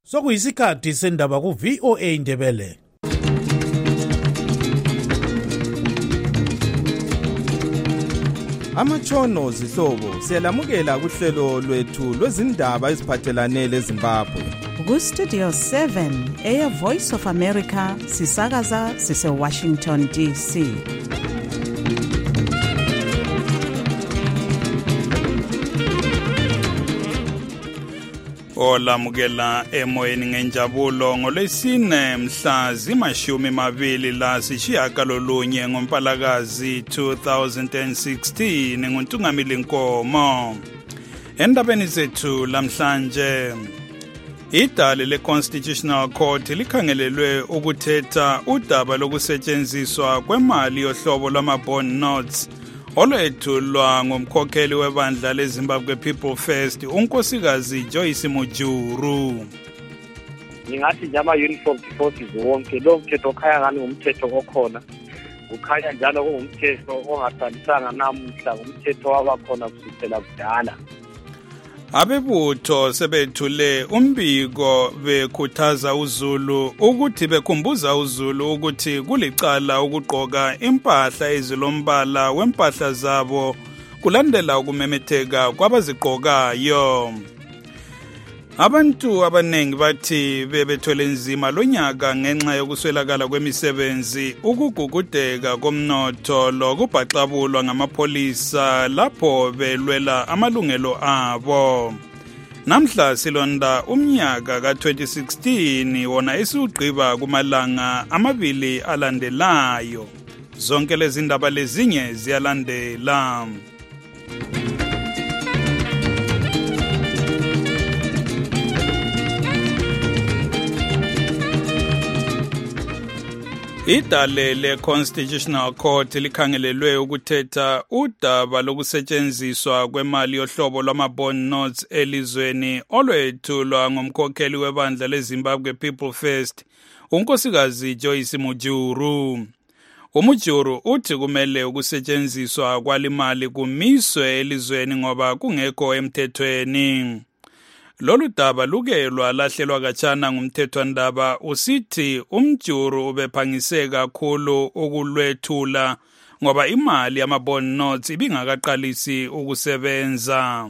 Sokuyisikhathi sendaba ku VOA Indebele. Amatshono zihlobo siyalamukela kuhlelo lwethu lwezindaba eziphathelane leZimbabwe. Ku Studio 7 Air Voice of America sisakaza sise Washington DC. Olamukela emoyeni ngenjabulo ngolwesine mhla zima-28 ngoMpalakazi 2016 nguNtungamili Nkomo. Endabeni zethu lamhlanje, idale le-Constitutional Court likhangelelwe ukuthetha udaba lokusetshenziswa kwemali yohlobo lwama-bond notes olwethulwa ngumkhokheli webandla leZimbabwe People First unkosikazi Joyce Mujuru. Ngingathi nje ama-uniform forces wonke lo mthetho okhaya ngani ngumthetho okhona, ukhanya njalo kungumthetho ongadalisanga namuhla, ngumthetho wabakhona kusukela kudala. Abebutho sebethule umbiko bekhuthaza uZulu ukuthi bekhumbuza uZulu ukuthi kulicala ukugqoka impahla ezilombala wempahla zabo kulandela ukumemetheka kwabazigqokayo. Abantu abanengi bathi bebethwele nzima lonyaka ngenxa yokuswelakala kwemisebenzi, ukugugudeka komnotho lokubhaxabulwa ngamapholisa lapho belwela amalungelo abo. Namhla silonda umnyaka ka-2016 wona esiwugqiba kumalanga amabili alandelayo. Zonke lezi ndaba lezinye ziyalandela. Idale le-Constitutional Court likhangelelwe ukuthetha udaba lokusetshenziswa kwemali yohlobo lwama-bond notes elizweni olwethulwa ngumkhokheli webandla leZimbabwe People First unkosikazi Joyce Mujuru. Umujuru uthi kumele ukusetshenziswa kwalimali kumiswe elizweni ngoba kungekho emthethweni. Lolu daba luke lwalahlelwa kachana ngumthethwandaba usithi umjuru ubephangise kakhulu ukulwethula ngoba imali yama-bond notes ibingakaqalisi ukusebenza.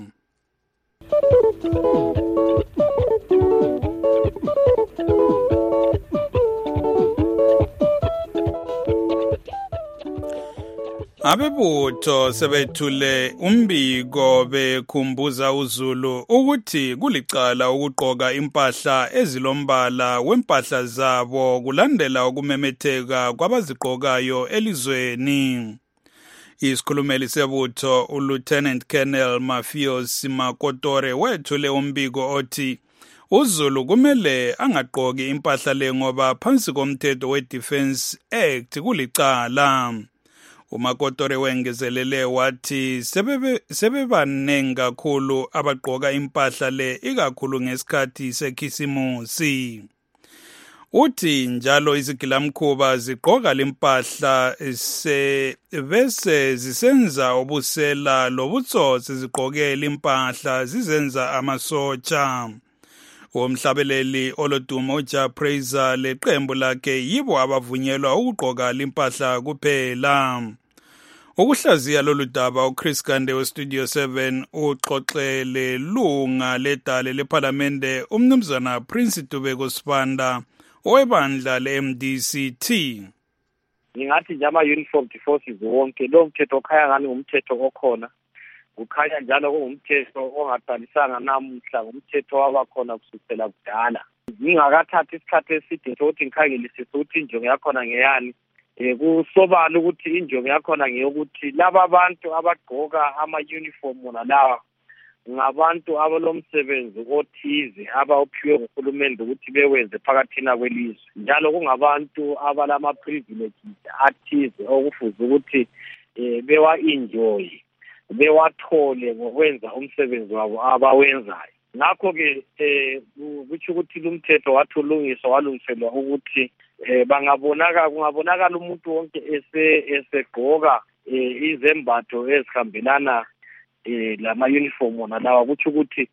Abebutho sebethule umbiko bekhumbuza uZulu ukuthi kulicala ukugqoka impahla ezilombala wempahla zabo kulandela ukumemetheka kwabazigqokayo elizweni. Isikhulumeli sebutho uLieutenant Colonel Mafios Makotore wethule umbiko othi uZulu kumele angagqoki impahla le ngoba phansi komthetho we-Defence Act kulicala. uMakotore wengezelele wathi sebebanengi kakhulu abagqoka impahla le ikakhulu ngesikhathi sekhisimusi. Uthi njalo izigilamkhuba zigqoka lempahla bese zisenza obusela lobutsotsi zigqokela impahla zizenza amasotsha. Umhlabeleli olodumo uJa Praiser leqembu lakhe yibo abavunyelwa ukugqoka limpahla kuphela. Ukuhlaziya lolu daba uChris Kande weStudio 7 uxoxele lunga ledale lePhalamende umnumzana Prince Dubeko Sibanda owebandla le-MDCT. Ngingathi nje ama-uniform forces wonke lo mthetho okhaya ngani ngumthetho okhona, ukhanya njalo kungumthetho ongadalisanga namuhla, ngumthetho wabakhona kusukela kudala. Ngingakathathi isikhathi eside sokuthi ngikhangelisise ukuthi injongo yakhona ngeyani. Kusobala ukuthi injongo yakhona ngeyokuthi laba abantu abagqoka ama-uniform wona lawa ngabantu abalomsebenzi othize abawuphiwe nguhulumende ukuthi bewenze phakathina kwelizwe, njalo kungabantu abalama-privileges athize okufuze ukuthi bewa-enjoy, bewathole ngokwenza umsebenzi wabo abawenzayo. Ngakho-ke kutsho ukuthi lumthetho wathi ulungiswa walungiselwa ukuthi kungabonakala umuntu wonke esegqoka izembatho ezihambelana lama-uniform wona lawa, kutsho ukuthi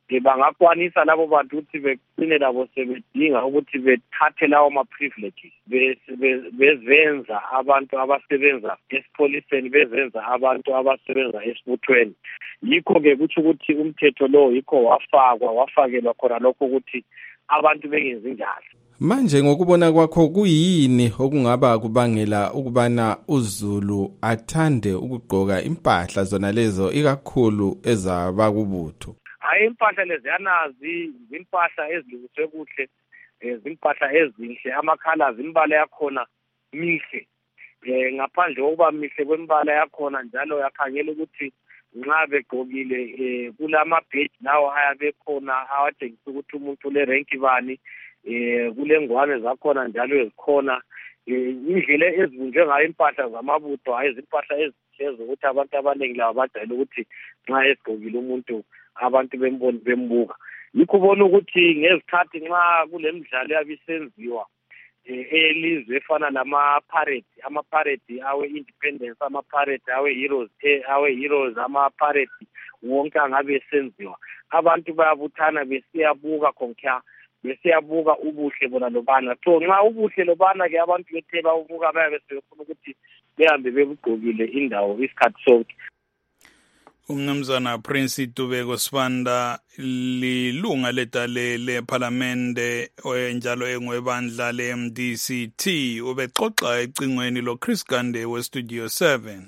bangakwanisa labo bantu ukuthi begcine labo sebedinga ukuthi bethathe lawo ma-privileges bezenza abantu abasebenza esipholiseni, bezenza abantu abasebenza esibuthweni. Yikho-ke kutsho ukuthi umthetho lo yikho wafakelwa khona lokho ukuthi abantu bengenzi njalo. Manje ngokubona kwakho kuyini okungaba kubangela ukubana uZulu athande ukugqoka impahla zona lezo ikakhulu ezabakubutho? Hayi, impahla leziyanazi impahla ezilungiswe kuhle, impahla ezinhle, amakhala imbala yakhona mihle. Ngaphandle kokuba mihle kwembala yakhona njalo yakhangela ukuthi nxa begqokile kulama badge lawo ayabe khona awatshengisa ukuthi umuntu le rank bani, kulengwane zakhona njalo ezikhona, indlela ezibunjwe ngayo impahla zamabutho, hayi izimpahla ezihlezi ukuthi abantu abaningi laba bajayele ukuthi nxa egqokile umuntu abantu bembuka. Yikho ubona ukuthi ngezikhathi nxa kulemidlalo yabisenziwa elizwe efana ama-parade awe-independence, ama-parade awe-heroes, ama-parade wonke angabe esenziwa, abantu bayabuthana besiyabuka konke, besiyabuka ubuhle bona lobana. So nxa ubuhle lobana-ke abantu bethe bawubuka bayabe sebefuna ukuthi behambe bebugqokile indawo isikhathi sonke. Umnumzana Prince Tubeko Sibanda lilunga ledale leParlamente njalo engwebandla leMDCT ubexoxa ecingweni lo Chris Gande we Studio 7.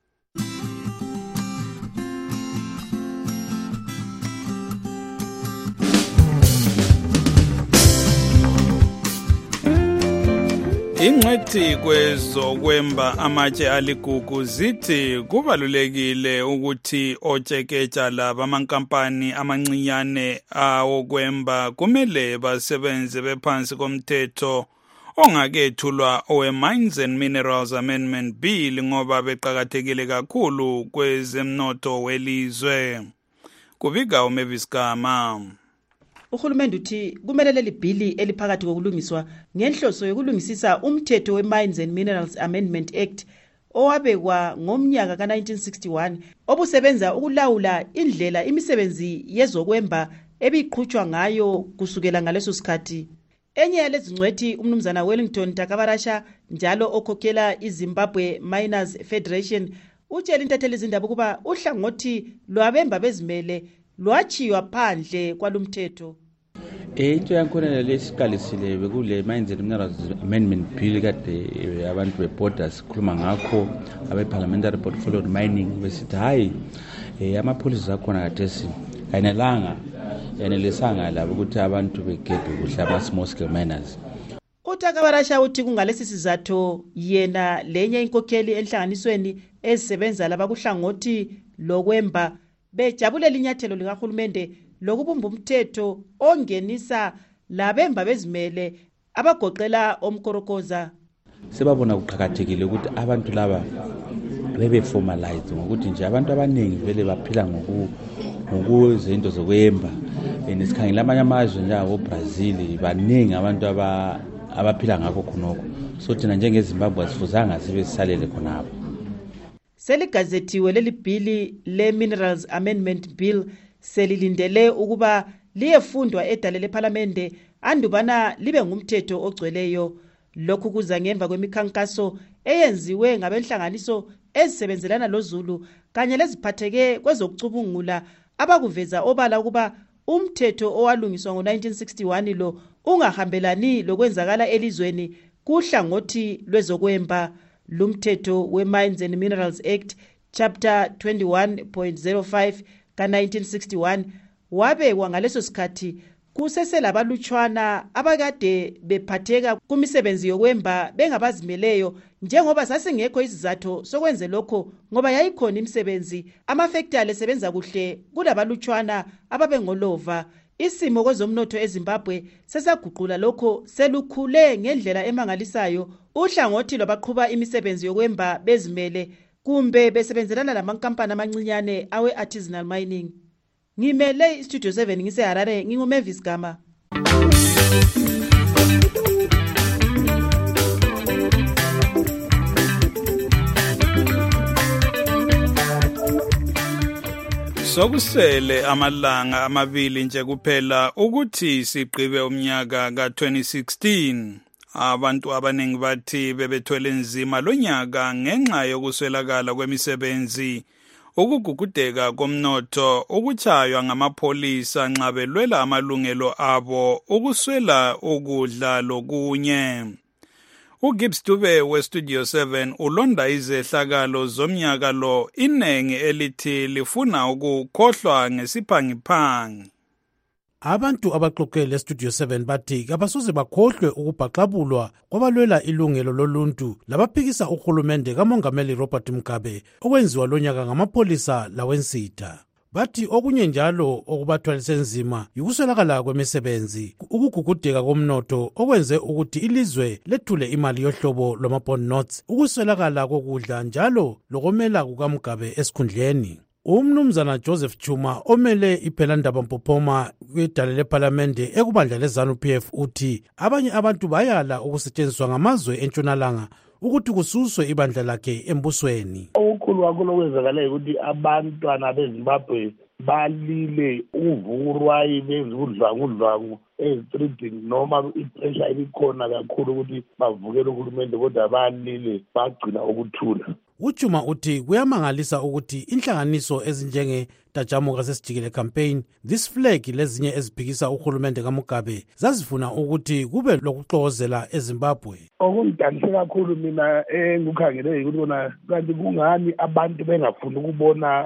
Ingcwethi kwezokwemba amatshe aligugu zithi kubalulekile ukuthi otshekeja laba amankampani amancinyane awokwemba kumele basebenze bephansi komthetho ongakethulwa owe-Mines and Minerals Amendment Bill ngoba beqakathekile kakhulu kwezemnotho welizwe. Kubika uMavis Gama. Uhulumende uthi kumele leli bhili eliphakathi kokulungiswa ngenhloso yokulungisisa umthetho we-Mines and Minerals Amendment Act owabekwa ngomnyaka ka-1961 obusebenza ukulawula indlela imisebenzi yezokwemba ebiqhutshwa ngayo kusukela ngaleso sikhathi. Enye yalezi ngcwethi umnumzana Wellington Takabarasha njalo okhokhela iZimbabwe Miners Federation utshela intatheli izindaba ukuba uhlangothi lwabemba bezimele lwachiywa phandle kwalumthetho. Into yankhona lesiqalisile bekule Mines and Minerals Amendment Bill kade abantu beborders khuluma ngakho abe-parliamentary portfolio mining besithi hayi ama-policies akhona kathesi ayenelisanga labo ukuthi abantu begebhe kuhle ama-small scale miners. uTakabarasha uthi kungalesi sizathu yena lenye inkokheli enhlanganisweni ezisebenza labakuhlangothi lokwemba bejabulela inyathelo likahulumende lokubumba umthetho ongenisa labemba bezimele abagoqela omkorokoza. Sebabona kuqhakathekile ukuthi abantu laba bebe-formalize ngokuthi nje abantu abaningi vele baphila ngokuzinto zokwemba. Nesikhangela amanye amazwe njengaboBrazil baningi abantu abaphila ngakho khonokho. So thina njengeZimbabwe asifuzanga sibe sisalele khonapho. Seligazetiwe leli bhili le-Minerals Amendment Bill selilindele ukuba liyefundwa edale leParlamente andubana libe ngumthetho ogcweleyo. Lokhu kuza ngemva kwemikhankaso eyenziwe ngabenhlanganiso ezisebenzelana loZulu kanye leziphatheke kwezokucubungula abakuveza obala ukuba umthetho owalungiswa ngo-1961 lo ungahambelani lokwenzakala elizweni kuhlangothi lwezokwemba. Lumthetho we-Mines and Minerals Act Chapter 21.05 ka-1961 wabekwa ngaleso sikhathi kuseselabalutshwana abakade bephatheka kumisebenzi yokwemba bengabazimeleyo njengoba sasingekho isizathu sokwenze lokho ngoba yayikhona imisebenzi amafektali esebenza kuhle kulabalutshwana ababengolova. Isimo kwezomnotho eZimbabwe sesaguqula lokho selukhule ngendlela emangalisayo. Uhlangothi lwabaqhuba imisebenzi yokwemba bezimele kumbe besebenzelana lamankampani amancinyane awe-artisanal mining. Ngimele iStudio 7 ngiseHarare nginguMavis Gama. Sokusele amalanga amabili nje kuphela ukuthi sigqibe umnyaka ka-2016. Abantu abaningi bathi bebethwele nzima lonyaka ngenxa yokuswelakala kwemisebenzi, ukugugudeka komnotho, ukuchaywa ngamapholisa nxa belwela amalungelo abo, ukuswela ukudla lokunye. uGibbs Dube weStudio 7 ulonda izehlakalo zomnyaka lo inengi elithi lifuna ukukhohlwa ngesiphangiphangi. Abantu abaxoxele eStudio 7 bathi kabasoze bakhohlwe ukubhaxabulwa kwabalwela ilungelo loluntu labaphikisa uhulumende kaMongameli Robert Mugabe okwenziwa lonyaka ngamapholisa lawensitha. Bathi okunye njalo okubathwalise nzima yikuswelakala kwemisebenzi, ukugugudeka komnotho okwenze ukuthi ilizwe lethule imali yohlobo lwama-bond notes, ukuswelakala kokudla njalo lokomela kukaMugabe esikhundleni. Umnumzana Joseph Chuma omele iphelandaba Mpophoma kwidale lePhalamende ekubandla leZANU-PF uthi abanye abantu bayala ukusetshenziswa ngamazwe entshonalanga ukuthi kususwe ibandla lakhe embusweni. Okukhulu kakhulu okwenzakalayo ukuthi abantwana beZimbabwe balile uvurwayi benza udlwangu ezitreetini noma ipressure ibikhona kakhulu ukuthi bavukele uhulumende kodwa balile bagcina ukuthula. Uchuma uthi kuyamangalisa ukuthi inhlanganiso ezinjenge Tajamuka sesijikele campaign, this flag lezinye eziphikisa uhulumende kaMugabe zazifuna ukuthi kube lokuxokozela eZimbabwe. Okungidanise kakhulu mina engikukhangele ukuthi bona kanti kungani abantu bengafuni ukubona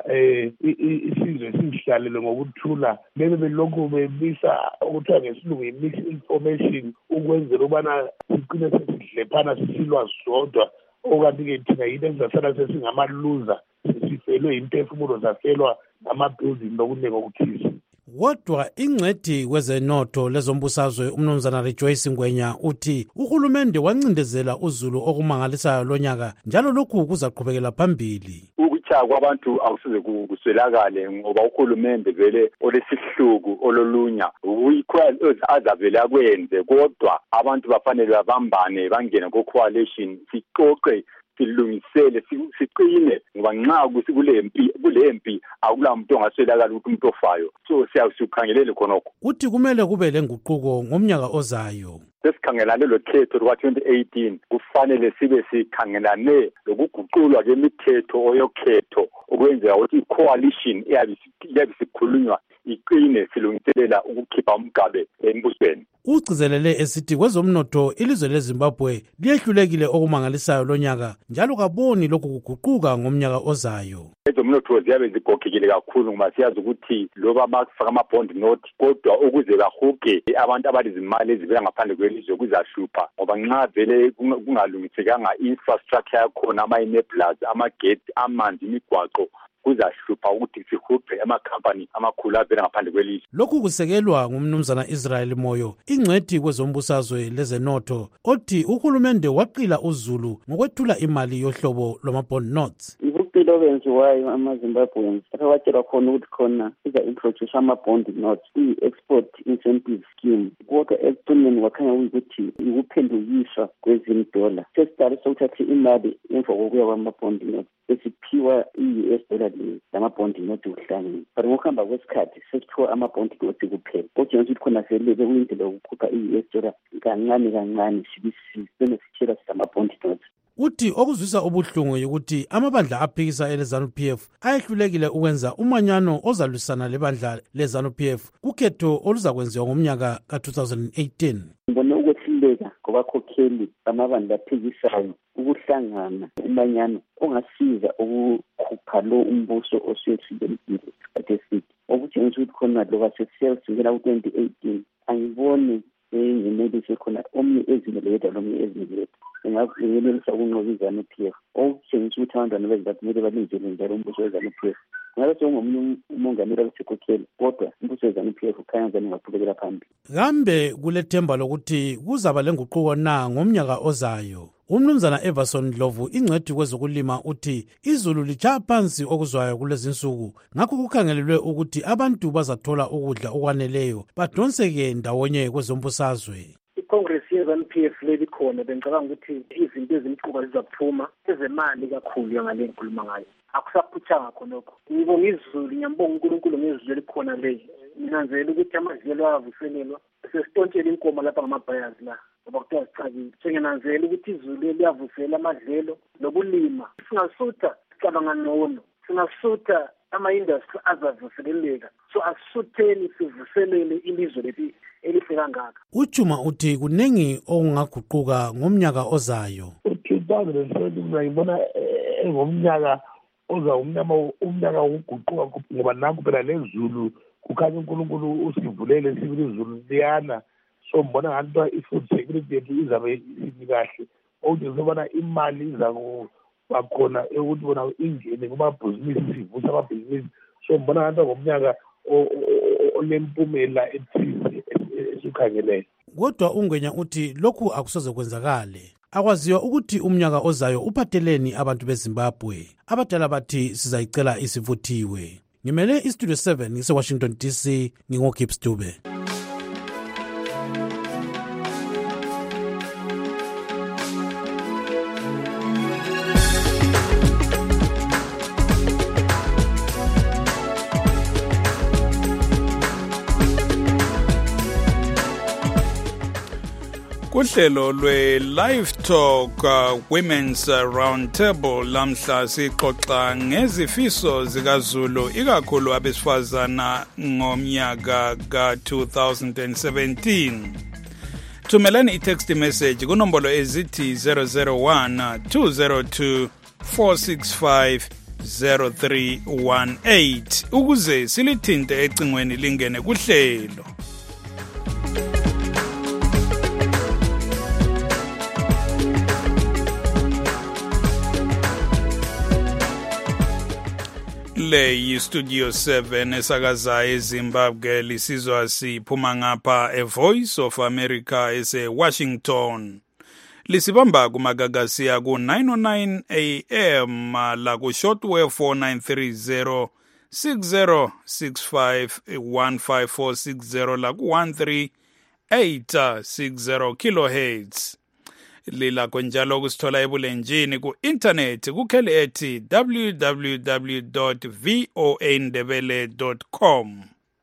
isizwe sihlalele ngokuthula, bebe belokhu bebisa ukuthiwa ngesilungu misinformation ukwenzela ukubana sigcine sesidlephana sisilwa sodwa. Okanti-ke thina yinto ezasala sesingamaluza, sifelwe imphefumulo zafelwa ngama-building nokuningi okuthize. Kodwa ingcwethi kwezenotho lezombusazwe umnumzana Rejoice Ngwenya uthi uhulumende wancindezela uZulu okumangalisayo lonyaka njalo lokhu kuzaqhubekela phambili. Ukuchaya kwabantu akusize kuswelakale ngoba uhulumende vele olesihluku ololunya uyikho azavele akwenze, kodwa abantu bafanele babambane bangene ku-coalition siqoqe silungisele siqine ngoba nxa kulempi akula muntu ongaswelakala ukuthi umuntu ofayo. So siyakhangelele khonokho uthi kumele kube lenguquko ngomnyaka ozayo. Sesikhangelane lo khetho lwa-2018 kufanele sibe sikhangelane lokuguqulwa kwemithetho oyokhetho ukwenzela ukuthi i-coalition iyabe sikhulunywa iqine silungiselela ukukhipha Mugabe embusweni. Ugcizelele esithi kwezomnotho ilizwe leZimbabwe liyehlulekile okumangalisayo lonyaka njalo kaboni lokhu kuguquka ngomnyaka ozayo. Ezomnotho ziyabe zigogekile kakhulu ngoba siyazi ukuthi loba bakufaka ama-bond note kodwa ukuze bahuge abantu abalizimali ezivela ngaphandle kwelizwe kuzahlupha ngoba nxa vele kungalungisekanga infrastructure yakhona, ama-enablers, amageti, amanzi, imigwaqo, kuzahlupha ukuthi sihuphe amakhampani amakhulu avela ngaphandle kwelizwe. Lokhu kusekelwa ngumnumzana Israel Moyo, ingcwethi kwezombusazwe lezenotho, othi uhulumende waqila uZulu ngokwethula imali yohlobo lwama-bond notes. Impilo benziwayo ama-Zimbabweans abawatshelwa khona ukuthi khona iza-introduce ama-bond notes, i-export incentive scheme, kodwa ekugcineni wakhanya ukuthi ukuphendukiswa kwezimdola. Sesiqalisa ukuthatha imali emva kokuya kwama-bond notes esiphiwa i-US dollar lama-bond notes kuhlangene. But ngokuhamba kwesikhathi sesiphiwa ama-bond notes kuphela. Okutshengisa ukuthi khona vele bekuyindlela yokukhupha i-US dollar kancane sibisisibene sitshela ama-bond notes. Uthi okuzwisa ubuhlungu ukuthi amabandla aphikisa eleZANU-PF ayehlulekile ukwenza umanyano ozalwisana lebandla leZANU-PF kukhetho oluzakwenziwa ngomnyaka ka-2018. Ngibone ukwehluleka kwabakhokheli bamabandla aphikisayo ukuhlangana umanyano ongasiza ukukhupha lo umbuso osuyehlulekile kathesiti. Okutshengisa ukuthi khona loba sesiyasukela ku-2018 angiboni ngenelise khona omnye ezimelele lomnye ezimelele engayenelisa ukunqoba iZANU-PF. Okutshengisa ukuthi abantwana beZimbabwe kumele balindele njalo umbuso weZANU-PF. Ngabe sengomunye umongameli alusekhokheli kodwa umbuso weZANU-PF ukhanya ngani ungaqhubekela phambili. Kambe kulethemba lokuthi kuzaba lenguquko na ngomnyaka ozayo? Umnumzana Everson Ndlovu ingcwethi kwezokulima uthi izulu litshaya phansi okuzwayo kulezi nsuku, ngakho kukhangelelwe ukuthi abantu bazathola ukudla okwaneleyo badonseke ndawonye kwezombusazwe. Congress ye-NPF leli khona bengicabanga ukuthi izinto ezimquka zizaphuma ezemali kakhulu ngale ngikhuluma ngayo. Akusaphuthanga khonokho. Ngibonga izulu, ngiyambonga uNkulunkulu ngezulu elikhona le. Nginanzela ukuthi amadlelo ayavuselelwa. Sesitontshela inkomo lapha ngamabhayazi la. Ngoba kuthiwa sicakile. Senginanzela ukuthi izulu liyavusela amadlelo nokulima. Singasutha sicabanga ngcono. Singasutha ama-industry azavuseleleka. So asisutheni sivuselele ilizwe leli elihle kangaka. Uchuma uthi kunengi okungaguquka ngomnyaka ozayo. 2017 ngibona ngomnyaka oza umnyaka wokuguquka ngoba nanku phela lezulu kukhanya uNkulunkulu usivulele sibili izulu liyana. So mbona ngathi i-food security yethu izabe isikahle. Okuzobona imali iza bakhona ukuthi bona ingene kumabhizinisi sivusa amabhizinisi. So mbona ngathi ngomnyaka olempumela ethize esikhangeleyo. Kodwa uNgwenya uthi lokhu akusoze kwenzakale. Akwaziwa ukuthi umnyaka ozayo uphatheleni abantu beZimbabwe. Abadala bathi sizayicela isivuthiwe. Ngimele iStudio 7 ngise-Washington DC, ngingoGibbs Dube. Kuhlelo lwe-Live Talk Women's Roundtable lamhla sixoxa ngezifiso zikaZulu ikakhulu abesifazana ngomnyaka ka-2017. Thumelani i-text message kunombolo ezithi 001 202 465 0318 ukuze silithinte ecingweni lingene kuhlelo. Le yi-Studio 7 esakaza eZimbabwe lisizwa siphuma ngapha eVoice of America ese-Washington. Lisibamba kumagagasi ku-909 AM la ku-shortwave 4930 6065 15460 la ku-13860 kilohertz. Lila konjalo kusithola ebulenjini ku-internet kukheli ethi www.voandebele.com.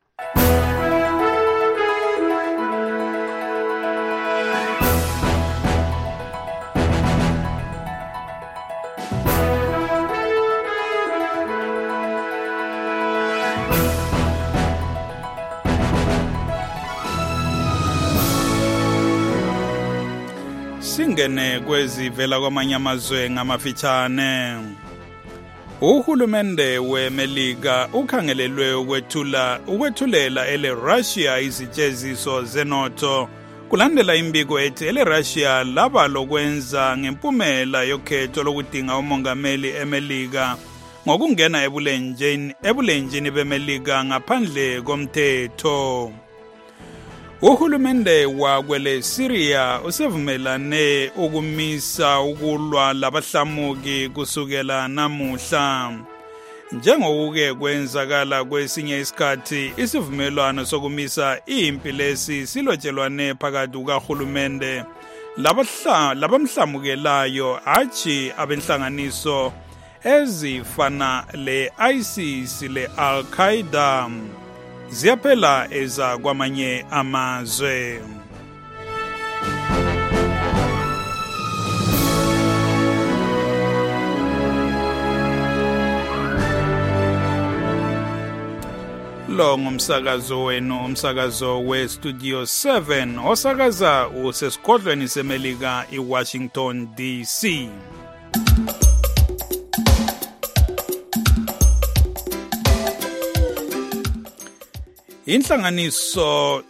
Singene kwezivela kwamanye amazwe ngamafitshane. Uhulumende weMelika ukhangelelwe ukwethulela ele-Russia izitsheziso zenotho kulandela imbiko ethi ele-Russia laba lokwenza ngempumela yokhetho lokudinga umongameli eMelika ngokungena ebulenjini beMelika ngaphandle komthetho. Uhulumende wakwele Syria usevumelane ukumisa ukulwa labahlamuki kusukela namuhla. Njengokuke kwenzakala kwesinye isikhathi isivumelwano sokumisa impi lesi silotshelwane phakathi kuhulumende labamhlamukelayo achi abenhlanganiso ezifana le-ISIS le-Al-Qaeda ziyaphela eza kwamanye amazwe. Lo ngumsakazo wenu, umsakazo we-Studio 7 osakaza usesigodlweni seMelika i-Washington DC. Inhlanganiso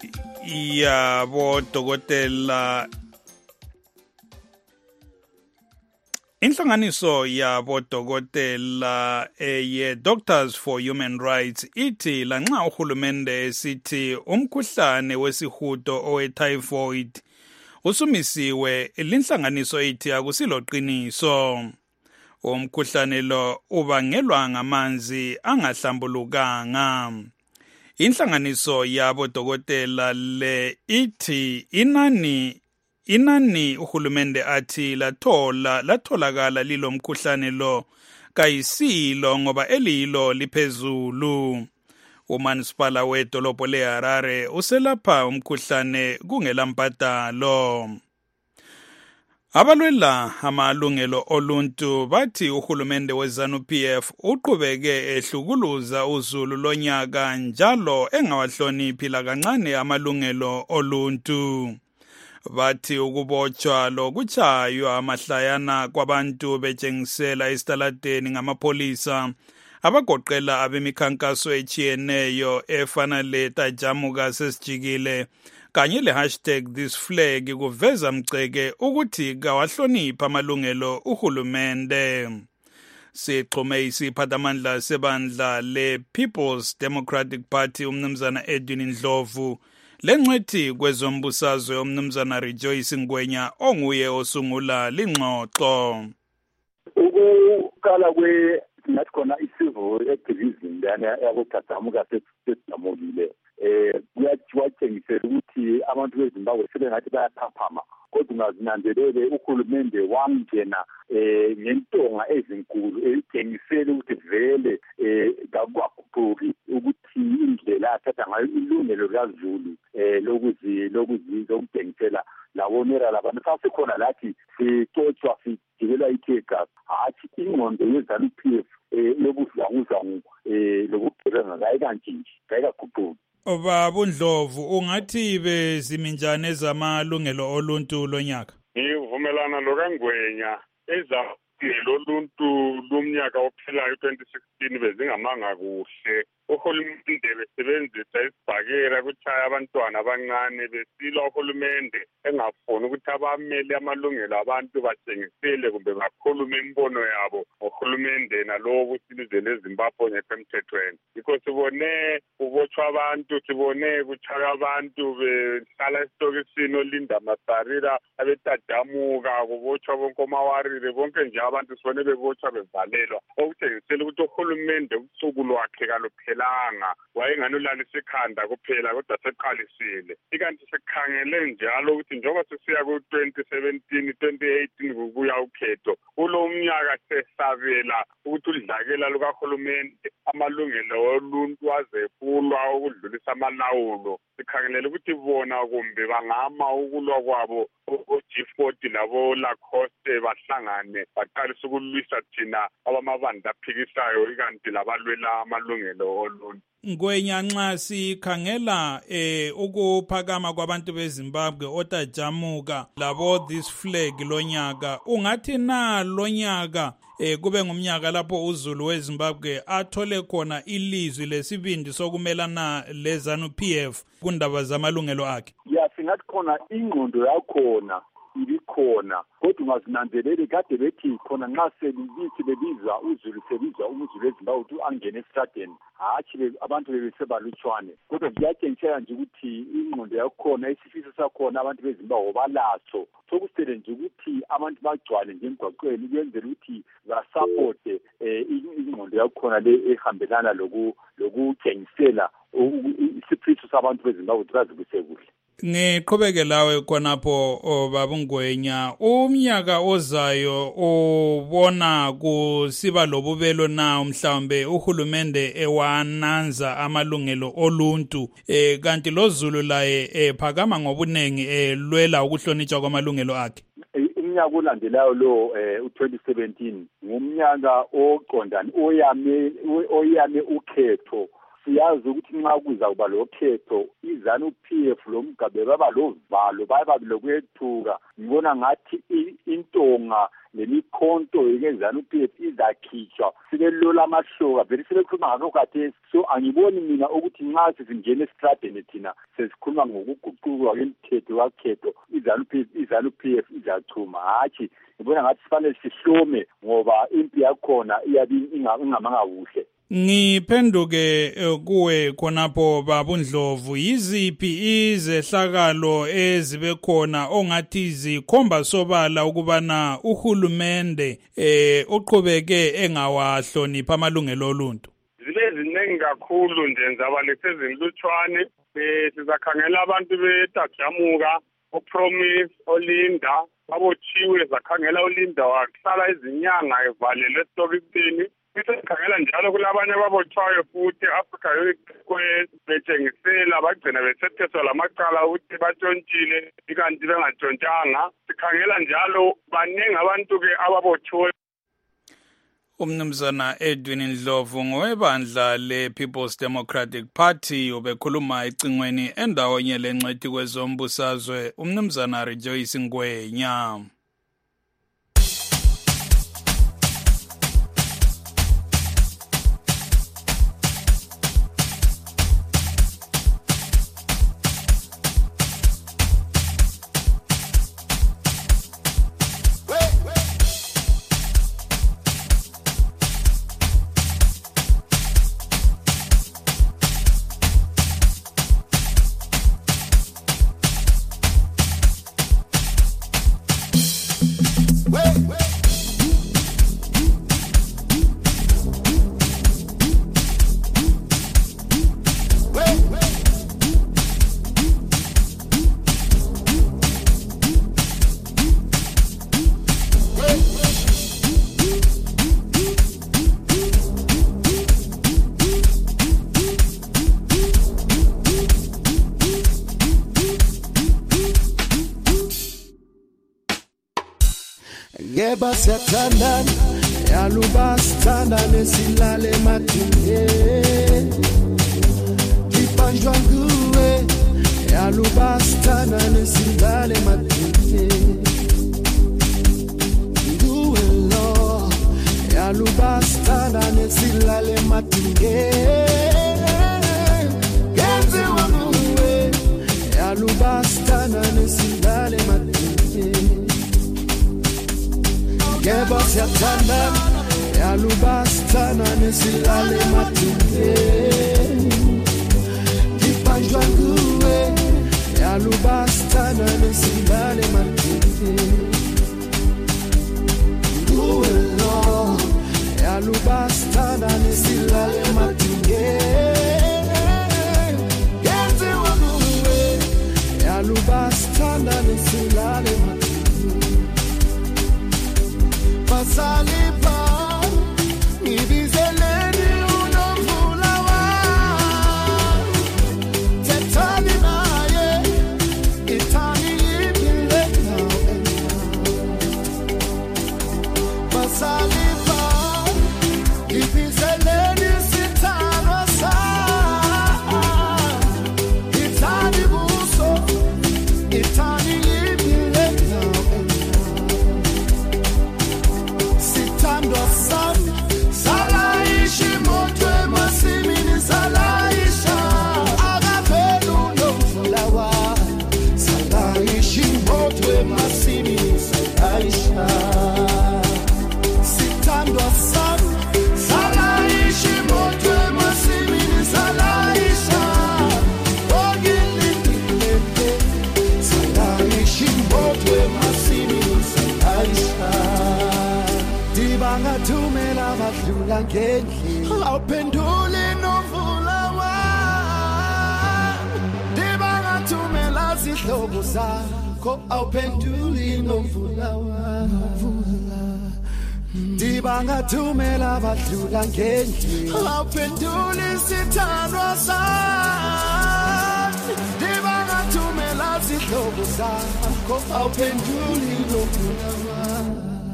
yabodokotela ye-Doctors for Human Rights ithi lanxa uhulumende esithi umkhuhlane wesihudo owe-typhoid usumisiwe, linhlanganiso ithi akusiloqiniso. Umkhuhlane lo ubangelwa ngamanzi angahlambulukanga. Inhlanganiso yabodokotela le ithi inani inani uhulumende athi latholakala lilo mkhuhlane lo kayisilo ngoba elilo liphezulu. Umasipala wedolobho leHarare uselapha umkhuhlane kungelambadalo. Abalwela amalungelo oluntu bathi uhulumende weZANU-PF uqhubeke ehlukuluza uzulu lonyaka njalo engawahloniphi lakancane amalungelo oluntu. Bathi ukubotshwa lokuchaywa amahlayana kwabantu betshengisela esitaladeni ngamapholisa abagoqela abemikhankaso echiyeneyo efana letajamuka sesijikile kanye le#ThisFlag kuveza mceke ukuthi kawahlonipha amalungelo uhulumende. Sixhume isiphathamandla sebandla le-People's Democratic Party umnumzana Edwin Ndlovu lengcwethi kwezombusazwe umnumzana Rejoice Ngwenya onguye osungula lingxoxo. Ukukala singathi khona i-civil activism lana yabotajamuka sesijamukile kuyatshengisela ukuthi abantu beZimbabwe sebengathi bayaphaphama, kodwa ungazinanzelele uhulumende wangena ngentonga ezinkulu etshengisela ukuthi vele kakwakhuphuki ukuthi indlela athatha ngayo ilungelo likaZulu lokutshengisela labonera labantu sasekhona lathi sicotshwa sijikelwa itegas hathi ingqondo yeZANU-PF yobudlanguzangu lobugebenga kayikantshintshi kayikakhuphuki. Baba Ndlovu, ungathi beziminjane ezamalungelo oluntu lonyaka? Ngivumelana lokaNgwenya ezalungelo oluntu lomnyaka ophilayo 2016 bezingamanga kuhle. Uhulumende besebenzisa isibhakera kuchaya abantwana abancane besilwa uhulumende engafuni ukuthi abamele amalungelo abantu batshengisele kumbe bakhulume imbono yabo. Uhulumende nalowo kusilizwe leZimbabwe ngesemthethweni. Yikho sibone kubotshwa abantu, sibone kuchaya abantu behlala esitokisini oLinda Masarira abetajamuka kubotshwa bonke omawarire bonke nje abantu sibone bebotshwa bevalelwa okutshengisela ukuthi uhulumende usuku lwakhe kaluphela wayengani ulalisa ikhanda kuphela kodwa seqalisile. Ikanti sekukhangele njalo ukuthi njengoba sesiya ku-2017 2018 kubuya ukhetho kulo mnyaka sesabela ukuthi udlakela lukahulumende amalungelo oluntu azephulwa ukudlulisa amalawulo. Sikhangelela ukuthi bona kumbe bangama ukulwa kwabo o-G40 labo Lacoste bahlangane baqalisa ukulwisa thina abamabandla aphikisayo ikanti labalwela amalungelo oluntu. Ngwenya, nxa sikhangela ukuphakama kwabantu beZimbabwe otajamuka labo ThisFlag lonyaka, ungathi na lonyaka kube ngumnyaka lapho uzulu weZimbabwe athole khona ilizwi lesibindi sokumelana leZANU-PF kundaba zamalungelo akhe? Singathi khona ingqondo yakhona ibikhona, kodwa ungazinanzeleli kade bethi khona nxa selithi bebiza uzulu sebizwa umzulu weZimbabwe ukuthi angene esitradeni hatshi abantu bebesebalutshwane, kodwa kuyatshengisela nje ukuthi ingqondo yakhona isifiso sakhona abantu beZimbabwe balaso sokusele nje ukuthi abantu bagcwale nje emgwaqweni ukwenzela ukuthi basapote ingqondo yakhona le ehambelana lokutshengisela isifiso sabantu beZimbabwe ukuthi bazibuse kuhle. Ngiqhubeke lawe khonapho Baba Ngwenya, umnyaka ozayo ubona kusiba lobubelo na mhlawumbe uhulumende ewananza amalungelo oluntu kanti lozulu laye phakama ngobunengi lwela ukuhlonitshwa kwamalungelo akhe? Umnyaka olandelayo lo u-2017 ngumnyaka oqondana oyame ukhetho. Siyazi ukuthi nxa kuza kuba lokhetho iZANU-PF loMgabe baba lovalo baba lokwethuka. Ngibona ngathi intonga lemikhonto yeZANU-PF izakhitshwa sibelola amahloka vele sebekhuluma ngakho khathesi. So angiboni mina ukuthi nxa sesingena esitradeni thina sesikhuluma ngokuguqulwa kwemithetho kakhetho iZANU-PF izachuma hatshi. Ngibona ngathi sifanele sihlome ngoba impi yakhona iyabe ingamanga kuhle. Ngiphenduke kuwe khonapho Baba Ndlovu, yiziphi izehlakalo ezibe khona ongathi zikhomba sobala ukubana uhulumende uqhubeke engawahlonipha amalungelo oluntu? Zile ziningi kakhulu nje nzabalise ezinlutshwane sizakhangela abantu betajamuka uPromise oLinda babotshiwe zakhangela uLinda wahlala izinyanga evalelwe esitokisini. Sikhangela njalo kulabanye ababotshwayo futhi Africa Youth betshengisela bagcina besetheswa lamacala ukuthi batshontshile ikanti bengatshontshanga. Sikhangela njalo baningi abantu-ke ababotshiwe. Umnumzana Edwin Ndlovu ngowebandla le-People's Democratic Party ubekhuluma ecingweni endawonye lencedi kwezombusazwe umnumzana Rejoice Ngwenya. Yeba siyathandana yaluba sithandane silale madinge ibanjwa nguwe yaluba sithandane silale madinge nguwe lo yaluba sithandane silale madinge genziwa nguwe yaluba sithandane silale madinge. Yeba siyathandana yaluba sithandane silale madinge ibanjwa nguwe yaluba sithandane silale madinge nguwe lo yaluba sithandane silale madinge genziwa nguwe yaluba sithandane silale madinge. Basalipa ibizeleni unomvula wa tetani naye itani ibile basalipa ibizeleni sitano sa itani buso itani ibile awuphenduli novula wa dibanga thumela zihlobo zakho awuphenduli novula wa dibanga thumela badlula ngendlela awuphenduli sithandwa sakho dibanga thumela zihlobo zakho awuphenduli novula wa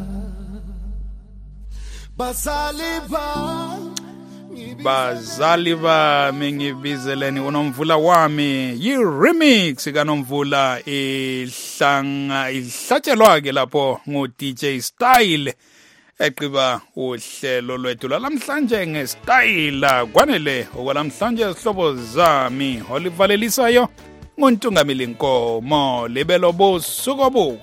bazali bami ngibizeleni unomvula wami yi-remix kanomvula ihlatshelwa ke lapho ngo-DJ Style eqiba uhlelo lwethu lalamhlanje nge-Style kwanele okwalamhlanje zihlobo zami olivalelisayo nguNtungamili Nkomo libelo busuku obuhle.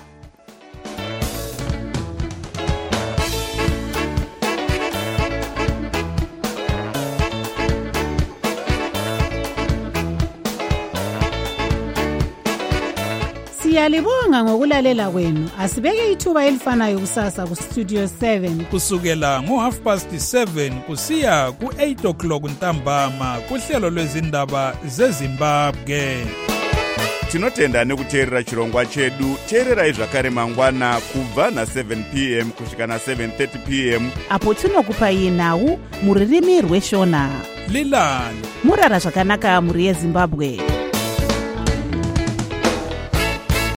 Siyalibonga ngokulalela kwenu. Asibeke ithuba elifanayo kusasa ku Studio 7 kusukela ngo7:30 kusiya ku8 o'clock ntambama kuhlelo lwezindaba zeZimbabwe. tinotenda nekuteerera chirongwa chedu. teererai zvakare mangwana kubva na7 p.m. kusvika na7:30 p.m. apo tinokupai nhau muririmi rweshona. lilani murara zvakanaka muri yezimbabwe.